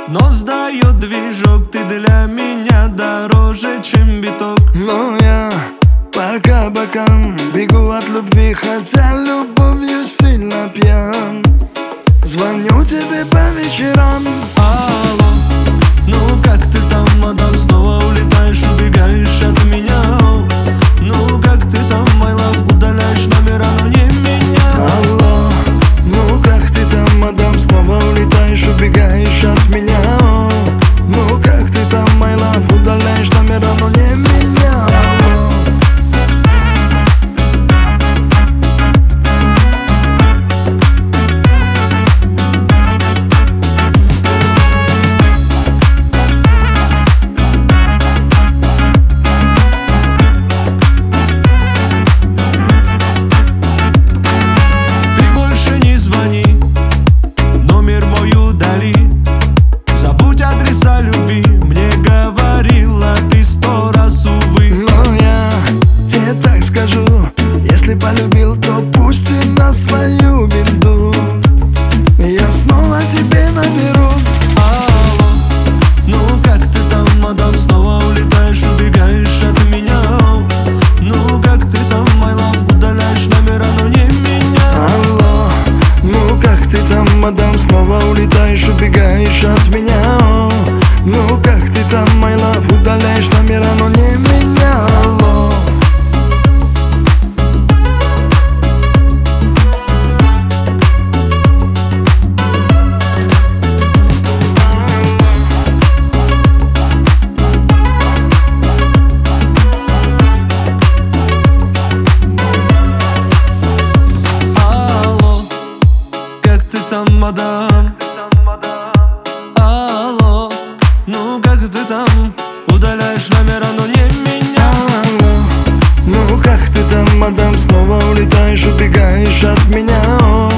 но сдает движок. Ты для меня дороже, чем биток. Но я по кабакам бегу от любви, хотя любовью сильно пьян. Звоню тебе по вечерам. Алло, ну как ты там, мадам? Снова улетаешь, убегаешь от меня. Ну как ты там, my love? Удаляешь номера, но не меня. Алло, ну как ты там, мадам? Снова улетаешь, убегаешь от меня. Ну как ты там, my love? Удаляешь номера, но не меня. Любви мне говорила ты 100 раз, увы. Но я тебе так скажу: если полюбил, то пусть и на свою беду. Я снова тебе наберу. Алло, ну как ты там, мадам? Снова улетаешь, убегаешь от меня. Ну как ты там, my love? Удаляешь номера, но не меня. Алло, ну как ты там, мадам? Снова улетаешь, убегаешь от меня. Ну как ты там, my love? Удаляешь номера, но не меня. Алло. Алло, как ты там, мадам? Алло, ну как ты там? Удаляешь номера, но не меня. Алло, ну как ты там, мадам? Снова улетаешь, убегаешь от меня.